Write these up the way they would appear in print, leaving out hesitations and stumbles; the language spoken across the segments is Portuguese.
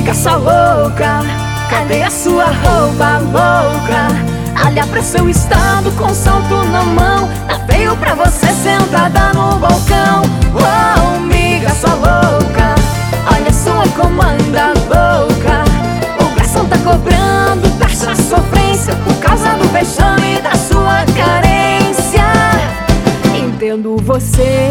Amiga, sua louca, cadê a sua roupa louca? Olha pra seu estado com salto na mão. Tá feio pra você sentada no balcão. Oh, amiga, sua louca, olha sua comanda louca. O garçom tá cobrando taxa sofrência por causa do vexame da sua carência. Entendo você,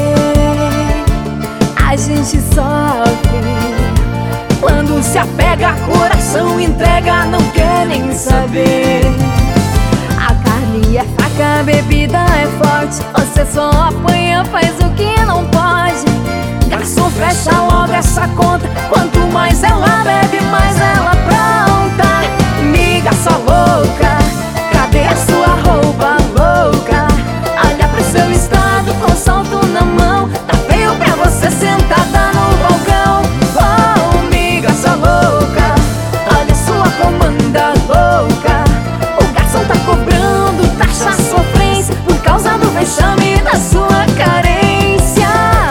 a gente sofre quando se apega, coração entrega, não quer nem saber. A carne é fraca, a bebida é forte, você só apanha, faz o que não pode. Garçom, fecha logo essa conta, quanto mais ela bebe, mais ela pronta. Amiga, sua louca, cadê a sua roupa louca? Olha pro seu estado com salto na mão. Tá feio pra você sentada no balcão. Oh, amiga, sua louca, olha sua comanda louca. O garçom tá cobrando taxa sofrência por causa do vexame da sua carência.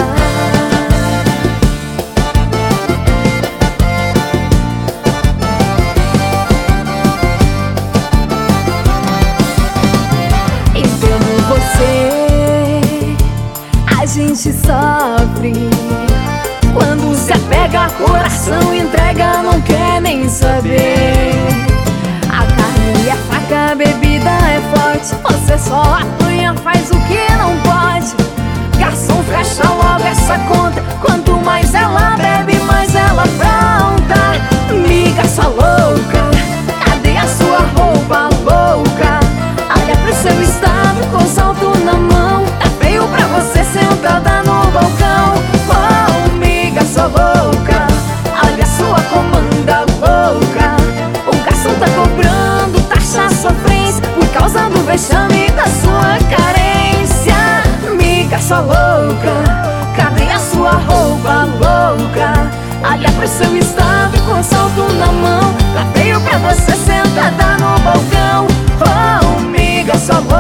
Entendo você, a gente sofre quando se apega, coração entrega, não quer nem saber. A carne é fraca, a bebida é forte, você só apanha, faz o que não pode. Garçom, fecha logo essa conta, quanto mais ela bebe, mais ela pronta. Amiga, sua louca, cadê a sua roupa louca? Olha pro seu estado com salto na mão. Tá feio pra você sentada no balcão. Oh, amiga, sua louca, olha sua comanda louca. O garçom tá cobrando taxa sofrência por causa do vexame da sua carência. Amiga, sua louca, cadê a sua roupa louca? Olha pro seu estado com salto na mão. Tá feio pra você sentada no balcão. Oh, amiga, sua louca,